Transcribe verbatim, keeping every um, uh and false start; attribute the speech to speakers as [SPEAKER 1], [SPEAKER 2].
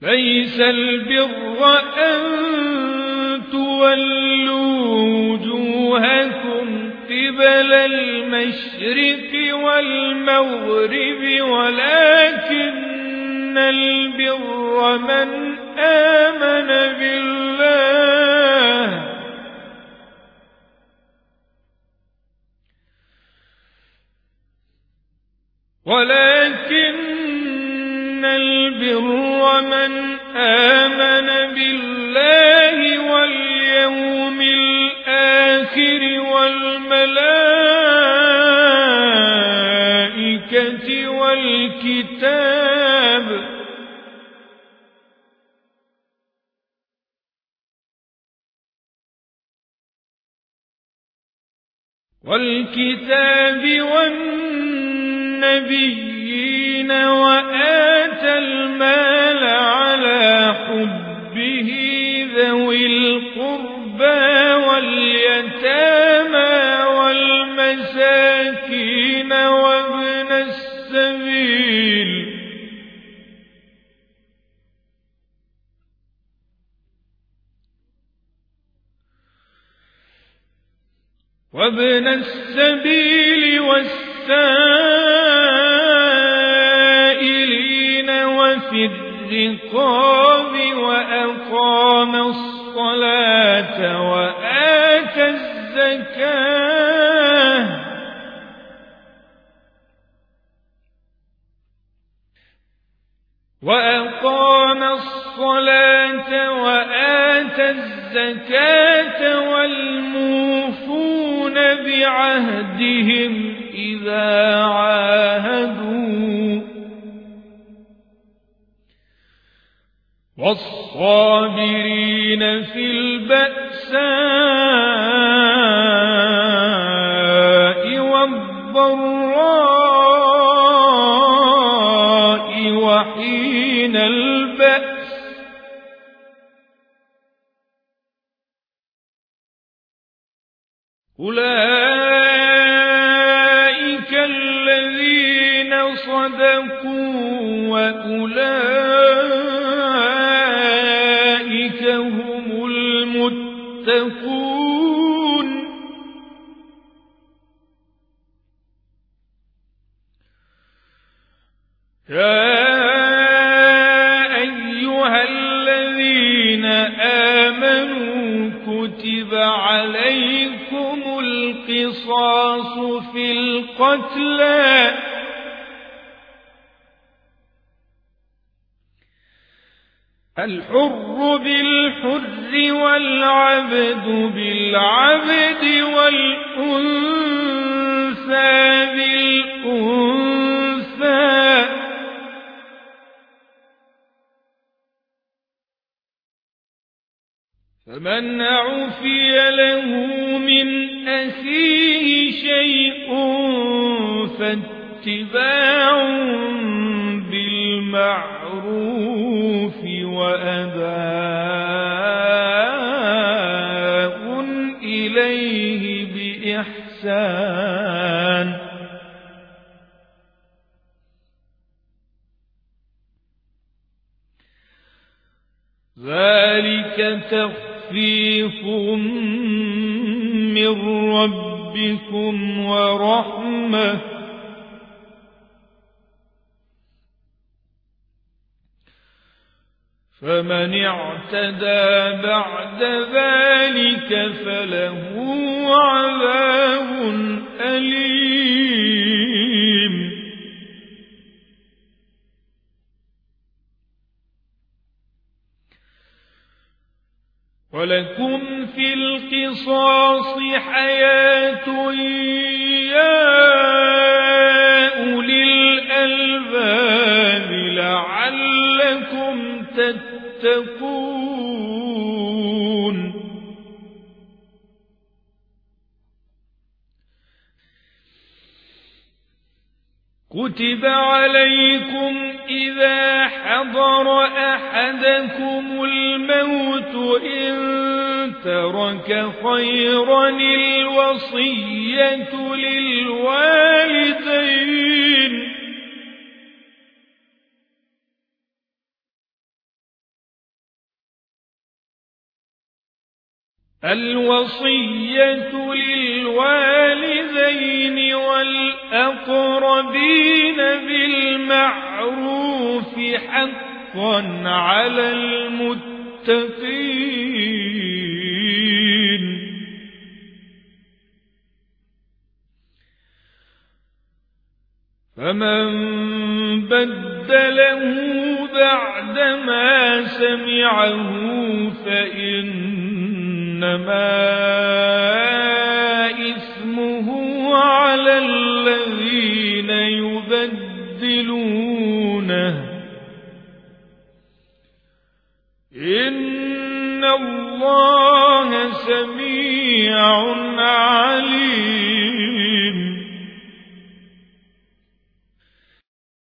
[SPEAKER 1] ليس البر أن تولوا وجوهكم قبل المشرق والمغرب ولكن البر من آمن بالله ولكن البر من آمن بالله واليوم الآخر والملائكة والكتاب والكتاب والنبيين وآتى المال على حبه ذوي القربى واليتامى والمساكين وابن السبيل وابن السبيل والسائلين وفي الرقاب وأقام الصلاة وآتى الزكاة وأقام الصلاة وآتى الزكاة والموفون بعهدهم إذا عاهدوا والصابرين في البأساء والضراء وحين البأس أولئك الذين صدقوا وأولئك هم المتقون يا أيها الذين آمنوا كتب عليكم القصاص في القتلى الحر بالحر والعبد بالعبد والأنثى بالأنثى فمن عفي له من أخيه شيء فاتباع بالمعروف وأداء إليه بإحسان ذلك تخفيف من ربكم ورحمة فمن اعتدى بعد ذلك فله عذاب أليم ولكم في القصاص حياة يا أولي الألباب لعلكم تتقون كتب عليكم إذا حضر أحدكم الموت إن ترك خيرا الوصية للوالدين الوصية للوالدين والأقربين بالمعروف حقا على المتقين. فمن بدله بعدما سمعه فإنما إثمه على الذين يبدلونه، إن الله سميع عليم.